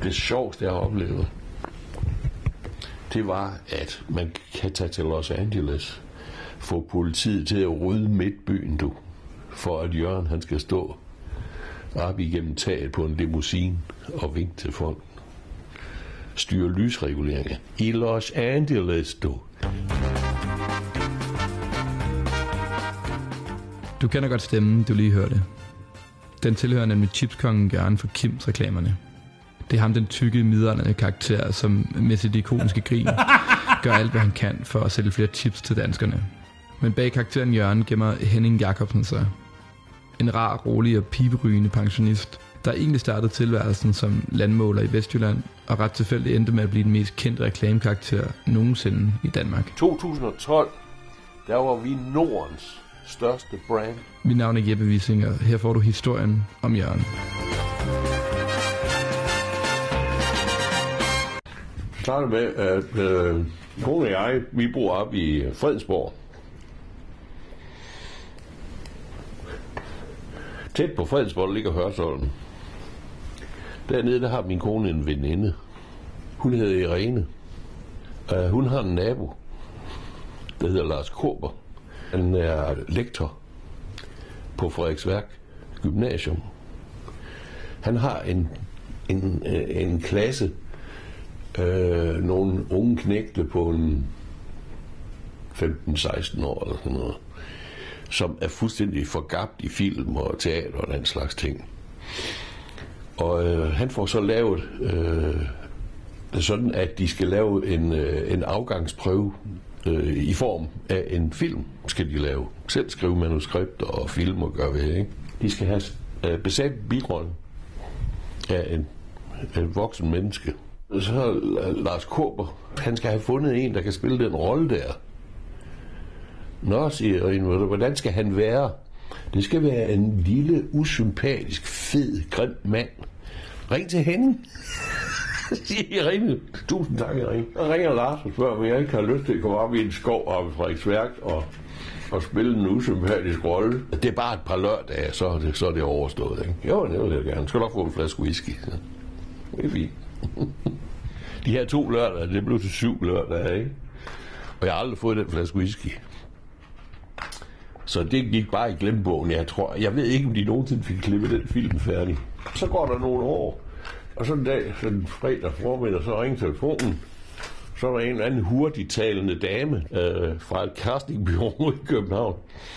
Det sjoveste, jeg har oplevet, det var, at man kan tage til Los Angeles, få politiet til at rydde midtbyen, for at Jørgen han skal stå op igennem taget på en limousine og vinke til folk. Styre lysreguleringer i Los Angeles, Du kender godt stemmen, du lige hørte. Den tilhører nemlig chipskongen Jørgen for Kims reklamerne. Det er ham, den tykke, midaldrende karakter, som med sit ikoniske grin gør alt, hvad han kan for at sælge flere chips til danskerne. Men bag karakteren Jørgen gemmer Henning Jacobsen sig. En rar, rolig og piberygende pensionist, der egentlig startede tilværelsen som landmåler i Vestjylland, og ret tilfældigt endte med at blive den mest kendte reklamekarakter nogensinde i Danmark. 2012, der var vi Nordens største brand. Mit navn er Jeppe Wissing, og her får du historien om Jørgen. Jeg starter med, at kone og jeg, vi bor op i Fredensborg. Tæt på Fredensborg ligger Hørsholm. Dernede der har min kone en veninde. Hun hedder Irene. Hun har en nabo, der hedder Lars Korber. Han er lektor på Frederiksværk Gymnasium. Han har en klasse, nogle unge knægte på en 15-16 år eller sådan noget, som er fuldstændig forgabt i film og teater og den slags ting. Og han får så lavet sådan, at de skal lave en afgangsprøve i form af en film, skal de lave. Selv skrive manuskripter og film og gøre ved, ikke? De skal have besat bidragen af en voksen menneske. Så Lars Korber, han skal have fundet en, der kan spille den rolle der. Nå, siger jeg, hvordan skal han være? Det skal være en lille, usympatisk, fed, grim mand. Ring til Henning. Jeg ringer. Tusind tak, jeg ringer. Jeg ringer Lars og spørger, om jeg ikke har lyst til at komme op i en skov oppe i Frederiksværk og spille en usympatisk rolle. Det er bare et par lørdage, så er det overstået. Ikke? Jo, det vil jeg gerne. Skal nok få en flaske whisky. Så. Det er fint. De her 2 lørdage, det blev til 7 lørdage, ikke? Og jeg har aldrig fået den flaske whisky. Så det gik bare i glemmebogen, jeg ved ikke, om de nogensinde fik klippet den film færdig. Så går der nogle år, og så en dag, sådan fredag formiddag, så ringer telefonen. Så er der en eller anden hurtigtalende dame fra et castingbureau i København.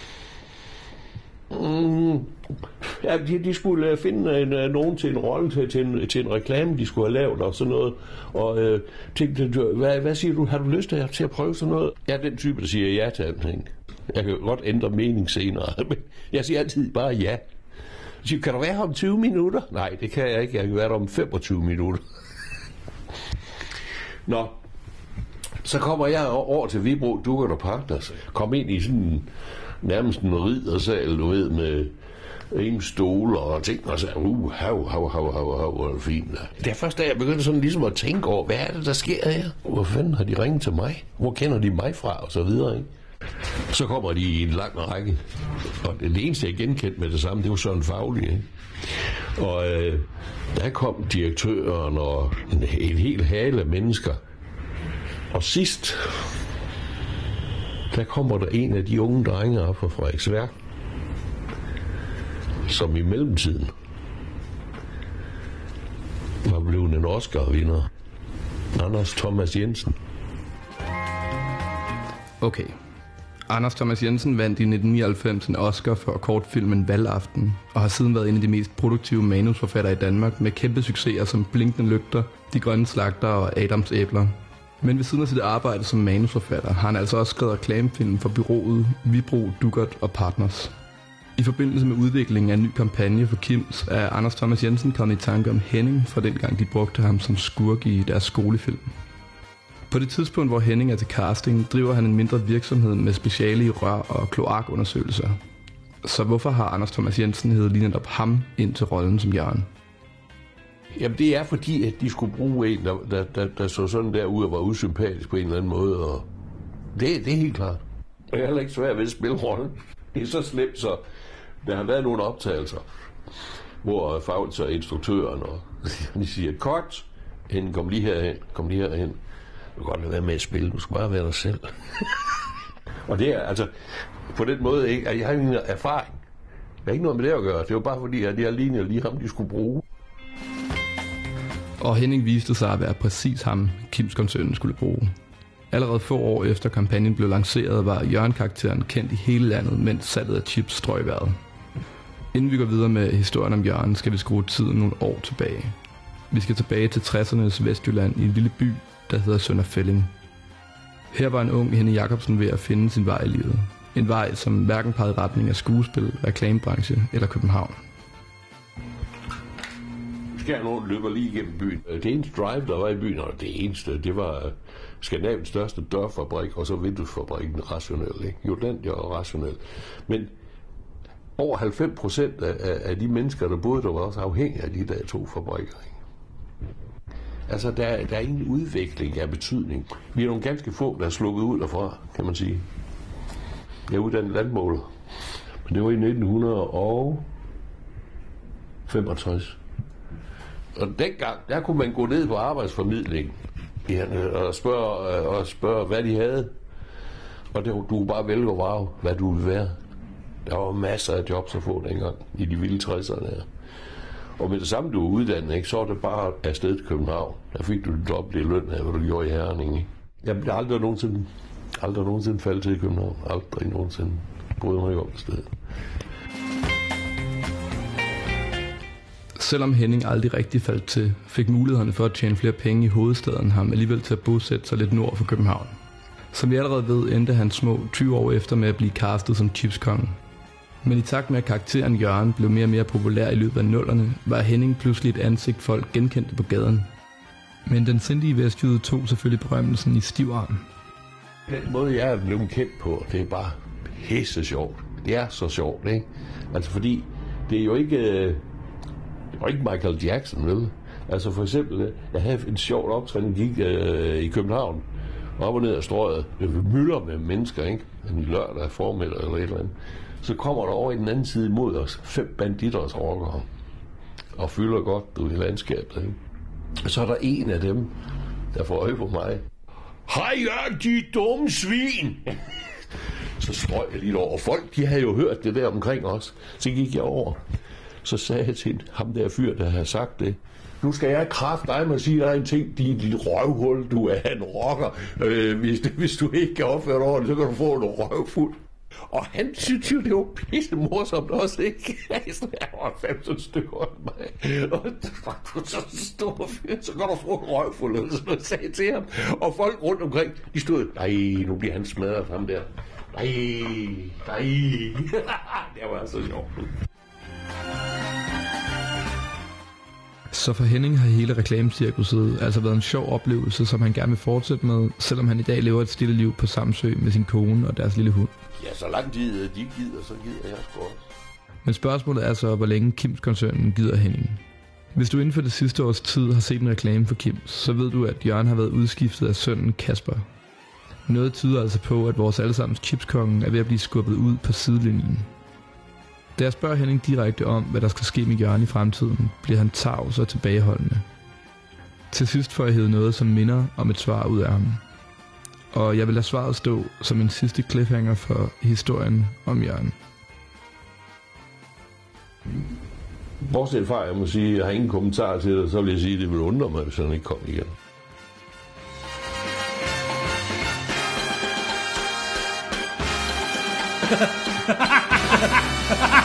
Ja, de skulle finde nogen til en rolle, til en reklame, de skulle have lavet og sådan noget. Og tænkte, hvad siger du, har du lyst til at prøve sådan noget? Jeg er den type, der siger ja til alting. Jeg kan godt ændre mening senere. Jeg siger altid bare ja. Jeg siger, kan du være her om 20 minutter? Nej, det kan jeg ikke. Jeg kan være der om 25 minutter. Nå, så kommer jeg over til Vibro Dukkert og Partners. Kom ind i sådan nærmest en riddersal, du ved, med en stol og ting, og så hvor er det fint. Det er først da jeg begyndte sådan ligesom at tænke over, hvad er det, der sker her? Hvor fanden har de ringet til mig? Hvor kender de mig fra? Og så videre, ikke? Så kommer de i en lang række, og det eneste, jeg genkendte med det samme, det var Søren Fauli, ikke? Og der kom direktøren og en hel hale af mennesker. Og sidst, der kommer der en af de unge drenge op fra Frederiksværk, som i mellemtiden var blevet en Oscar-vinder. Anders Thomas Jensen. Okay. Anders Thomas Jensen vandt i 1999 en Oscar for kortfilmen Valgaften, og har siden været en af de mest produktive manusforfattere i Danmark med kæmpe succeser som Blinkende Lygter, De Grønne Slagter og Adams Æbler. Men ved siden af sit arbejde som manusforfatter har han altså også skrevet reklamefilm for bureauet Vibro Dukkert og Partners. I forbindelse med udviklingen af en ny kampagne for Kims er Anders Thomas Jensen kommet i tanke om Henning fra dengang de brugte ham som skurk i deres skolefilm. På det tidspunkt, hvor Henning er til casting, driver han en mindre virksomhed med speciale i rør- og kloakundersøgelser. Så hvorfor har Anders Thomas Jensen heddet lige netop ham ind til rollen som Jørgen? Jamen det er fordi, at de skulle bruge en, der så sådan der ud og var usympatisk på en eller anden måde. Og det er helt klart. Og jeg er heller ikke svært ved at spille rollen. Det er så slemt, så der har været nogle optagelser, hvor Fauls og instruktøren, og de siger, cut, Henning, kom lige herhen. Du kan godt lade være med at spille, du skal bare være dig selv. Og det er altså, på den måde, ikke, at jeg har ingen erfaring. Jeg har ikke noget med det at gøre. Det var bare fordi, at jeg lignede lige ham, de skulle bruge. Og Henning viste sig at være præcis ham, Kims-koncernen skulle bruge. Allerede få år efter kampagnen blev lanceret, var Jørgen-karakteren kendt i hele landet, mens salget af chips strøg i vejret. Inden vi går videre med historien om Jørgen, skal vi skrue tiden nogle år tilbage. Vi skal tilbage til 60'ernes Vestjylland i en lille by, der hedder Sønder Felding. Her var en ung Henning Jacobsen ved at finde sin vej i livet. En vej, som hverken pegede i retning af skuespil, reklamebranche eller København. Skærnåen løber lige igennem byen. Det eneste drive, der var i byen, og det eneste, det var Skandinaviens største dørfabrik, og så vinduesfabrikken Rationel. Ikke? Jordandia og Rationel. Men over 90% af de mennesker, der boede der, var også afhængige af de der to fabrikker. Ikke? Altså, der er ingen udvikling af betydning. Vi er nogle ganske få, der er sluppet ud derfra, kan man sige. Jeg er uddannet landmåler. Men det var i 1965. Og dengang, der kunne man gå ned på arbejdsformidling og spørge, hvad de havde. Og det, du kunne bare vælge og vrage, hvad du ville være. Der var masser af jobs at få dengang, i de vilde 60'erne her. Og med det samme, du var uddannet, ikke, så var det bare afsted til København. Der fik du det dobbelte løn af, hvad du gjorde i Herning. Ikke? Jeg blev aldrig nogensinde faldet til i København. Aldrig nogensinde boede mig op et sted. Selvom Henning aldrig rigtig faldt til, fik mulighederne for at tjene flere penge i hovedstaden ham alligevel til at bosætte sig lidt nord for København. Som vi allerede ved, endte han små 20 år efter med at blive castet som chipskongen. Men i takt med, at karakteren Jørgen blev mere og mere populær i løbet af 00'erne, var Henning pludselig et ansigt, folk genkendte på gaden. Men den sindige vestjyde tog selvfølgelig berømmelsen i stiv arm. Den måde, jeg er blevet kendt på, det er bare pisse sjovt. Det er så sjovt, ikke? Altså fordi, det er jo ikke Michael Jackson, vel? Altså for eksempel, jeg havde en sjovt optræden, gik i København, op og ned ad strøget. Det mylder med mennesker, ikke? En lørdag formiddag eller et eller andet. Så kommer der over i den anden side mod os 5 banditters rockere og fylder godt ud i landskabet, ikke? Og så er der en af dem, der får øje på mig. Hej, Jørgen, de dumme svin! Så strøg jeg lige over. Og folk, de havde jo hørt det der omkring os. Så gik jeg over. Så sagde jeg til ham der fyr, der havde sagt det. Nu skal jeg kræfte dig med at sige dig en ting. Din lille røvhul, du er en rocker. Hvis du ikke kan opføre dig ordentligt, så kan du få en røvfuld. Og han synes jo, det var pisse morsomt også, ikke? Så jeg var 15 stykker af mig. Og du så stor fyr, så kan du få en røvfuld, eller sådan noget, sagde til ham. Og folk rundt omkring, de stod, nej, nu bliver han smadret ham der. Nej. Det var altså sjovt. Så for Henning har hele reklamecirkuset altså været en sjov oplevelse, som han gerne vil fortsætte med, selvom han i dag lever et stille liv på Samsø med sin kone og deres lille hund. Ja, så lang tid de gider, så gider jeg sgu også. Men spørgsmålet er så, hvor længe Kims-koncernen gider Henning. Hvis du inden for det sidste års tid har set en reklame for Kims, så ved du, at Jørgen har været udskiftet af sønnen Kasper. Noget tyder altså på, at vores allesammens chipskongen er ved at blive skubbet ud på sidelinjen. Da jeg spørger Henning direkte om, hvad der skal ske med Jørgen i fremtiden, bliver han tavs og tilbageholdende. Til sidst får jeg hævet noget, som minder om et svar ud af ham. Og jeg vil lade svaret stå som en sidste cliffhanger for historien om Jørgen. Bortset fra, jeg må sige, jeg har ingen kommentar til det, så vil jeg sige, at det vil undre mig, hvis han ikke kom igen. Ha ha ha ha!